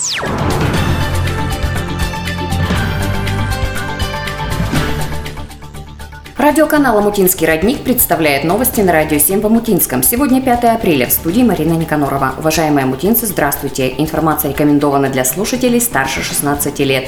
Радиоканал «Омутинский родник» представляет новости на Радио 7 в Омутинском. Сегодня 5 апреля. В студии Марина Никанорова. Уважаемые омутинцы, здравствуйте. Информация рекомендована для слушателей старше 16 лет.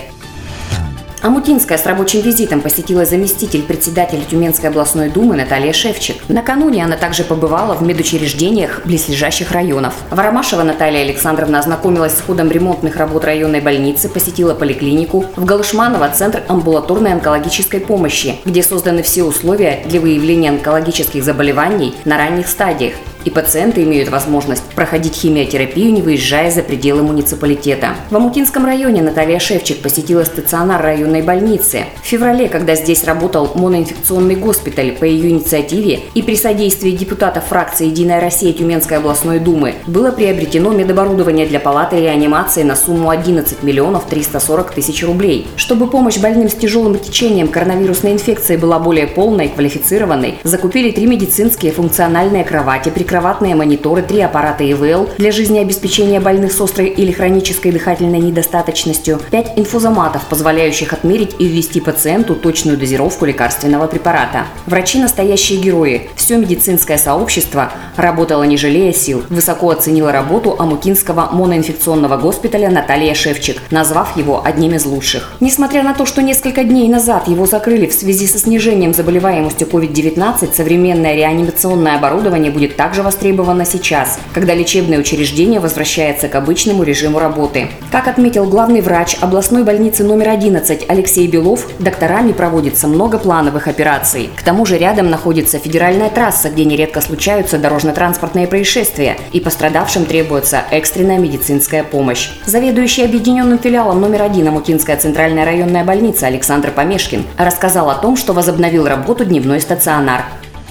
Омутинская с рабочим визитом посетила заместитель председателя Тюменской областной думы Наталья Шевчик. Накануне она также побывала в медучреждениях близлежащих районов. В Ромашево Наталья Александровна ознакомилась с ходом ремонтных работ районной больницы, посетила поликлинику. В Галышманово – центр амбулаторной онкологической помощи, где созданы все условия для выявления онкологических заболеваний на ранних стадиях. И пациенты имеют возможность проходить химиотерапию, не выезжая за пределы муниципалитета. В Омутинском районе Наталья Шевчик посетила стационар районной больницы. В феврале, когда здесь работал моноинфекционный госпиталь, по ее инициативе и при содействии депутатов фракции «Единая Россия» Тюменской областной думы, было приобретено медоборудование для палаты реанимации на сумму 11 миллионов 340 тысяч рублей. Чтобы помощь больным с тяжелым течением коронавирусной инфекции была более полной и квалифицированной, закупили 3 медицинские функциональные кровати, прикроватные мониторы, 3 аппарата ИВЛ для жизнеобеспечения больных с острой или хронической дыхательной недостаточностью, 5 инфузоматов, позволяющих отмерить и ввести пациенту точную дозировку лекарственного препарата. Врачи – настоящие герои. Все медицинское сообщество работало не жалея сил. Высоко оценила работу Омутинского моноинфекционного госпиталя Наталья Шевчик, назвав его одним из лучших. Несмотря на то, что несколько дней назад его закрыли в связи со снижением заболеваемостью COVID-19, современное реанимационное оборудование будет также востребовано сейчас, когда лечебное учреждение возвращается к обычному режиму работы. Как отметил главный врач областной больницы номер 11 Алексей Белов, докторами проводится много плановых операций. К тому же рядом находится федеральная трасса, где нередко случаются дорожно-транспортные происшествия, и пострадавшим требуется экстренная медицинская помощь. Заведующий объединенным филиалом номер 1 Омутинская центральная районная больница Александр Помешкин рассказал о том, что возобновил работу дневной стационар.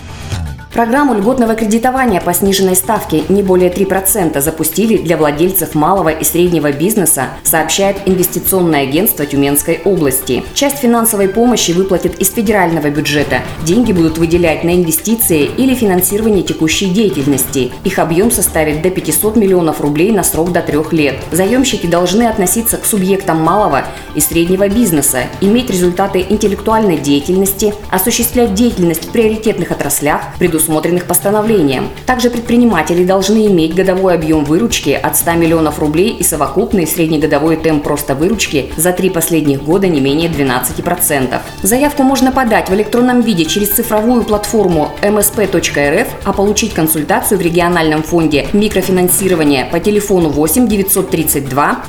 Программу льготного кредитования по сниженной ставке не более 3% запустили для владельцев малого и среднего бизнеса, сообщает инвестиционное агентство Тюменской области. Часть финансовой помощи выплатят из федерального бюджета. Деньги будут выделять на инвестиции или финансирование текущей деятельности. Их объем составит до 500 миллионов рублей на срок до 3 лет. Заемщики должны относиться к субъектам малого и среднего бизнеса, иметь результаты интеллектуальной деятельности, осуществлять деятельность в приоритетных отраслях, предусмотренных постановлением. Также предприниматели должны иметь годовой объем выручки от 100 миллионов рублей и совокупный среднегодовой темп роста выручки за 3 последних года не менее 12%. Заявку можно подать в электронном виде через цифровую платформу msp.rf, а получить консультацию в региональном фонде микрофинансирования по телефону 8 932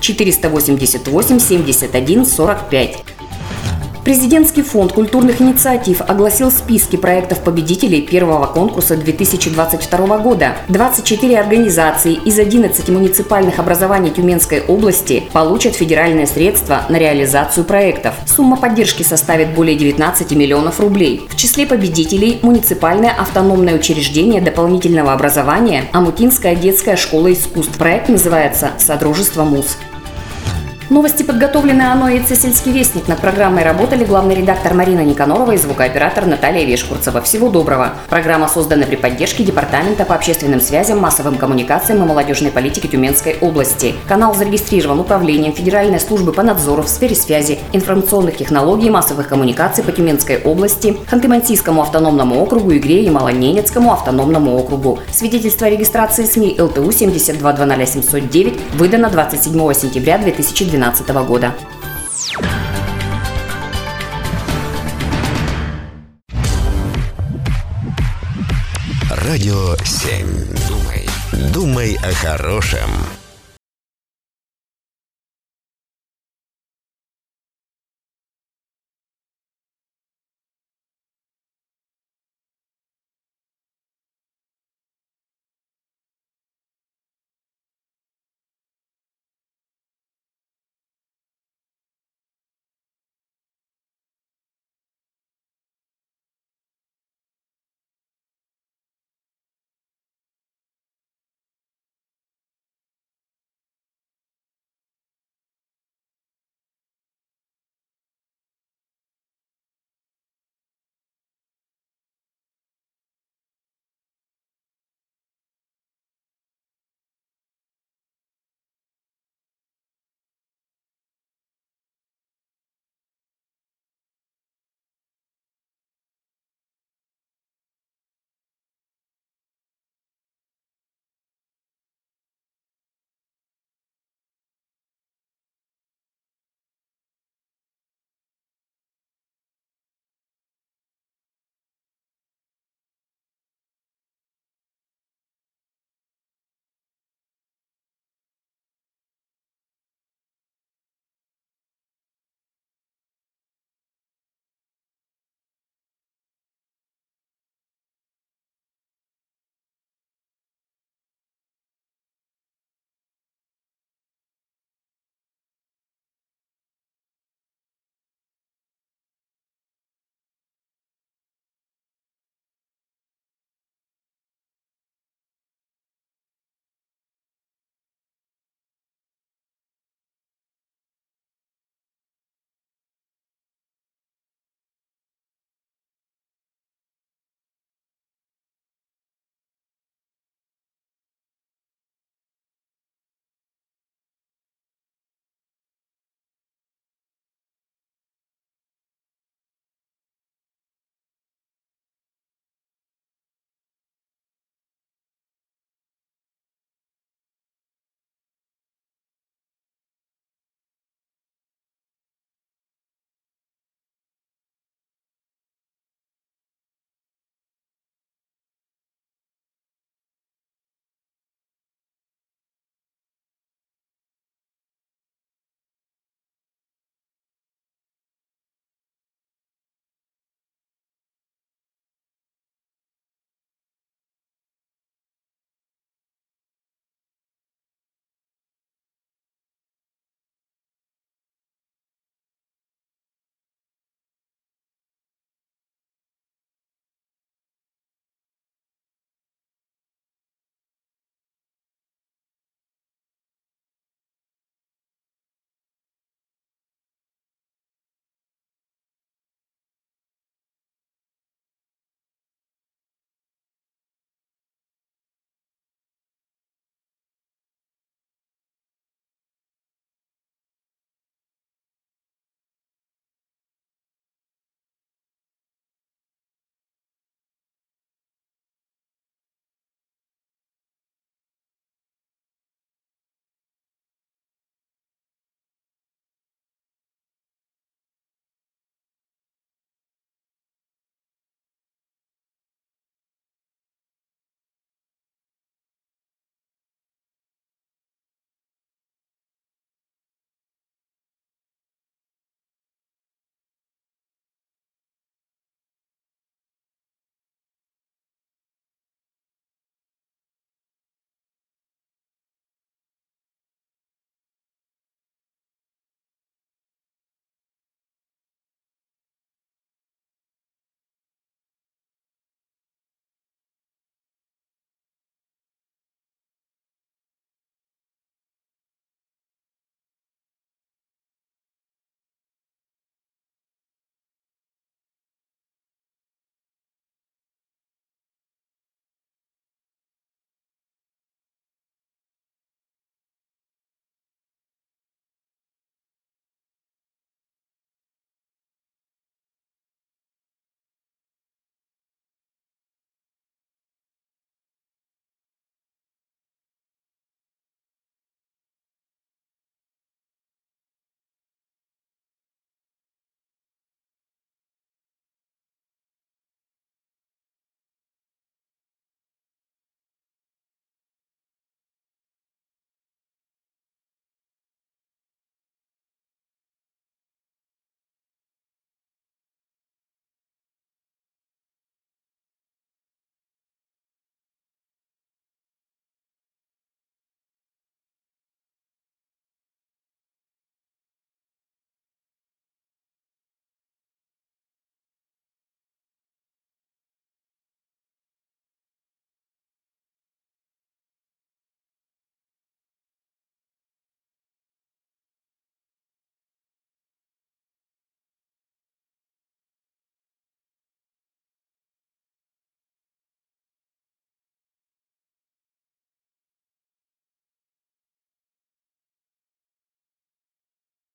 488 71 45. Президентский фонд культурных инициатив огласил списки проектов-победителей первого конкурса 2022 года. 24 организации из 11 муниципальных образований Тюменской области получат федеральные средства на реализацию проектов. Сумма поддержки составит более 19 миллионов рублей. В числе победителей муниципальное автономное учреждение дополнительного образования Омутинская детская школа искусств. Проект называется «Содружество МУЗ». Новости подготовлены ОНО-ИЦ «Сельский вестник». Над программой работали главный редактор Марина Никанорова и звукооператор Наталья Вешкурцева. Всего доброго. Программа создана при поддержке Департамента по общественным связям, массовым коммуникациям и молодежной политике Тюменской области. Канал зарегистрирован Управлением Федеральной службы по надзору в сфере связи, информационных технологий и массовых коммуникаций по Тюменской области, Ханты-Мансийскому автономному округу, Игре и Малоненецкому автономному округу. Свидетельство о регистрации СМИ ЛТУ 7200709 выдано 27 сентября 2012 года. Радио 7. Думай о хорошем.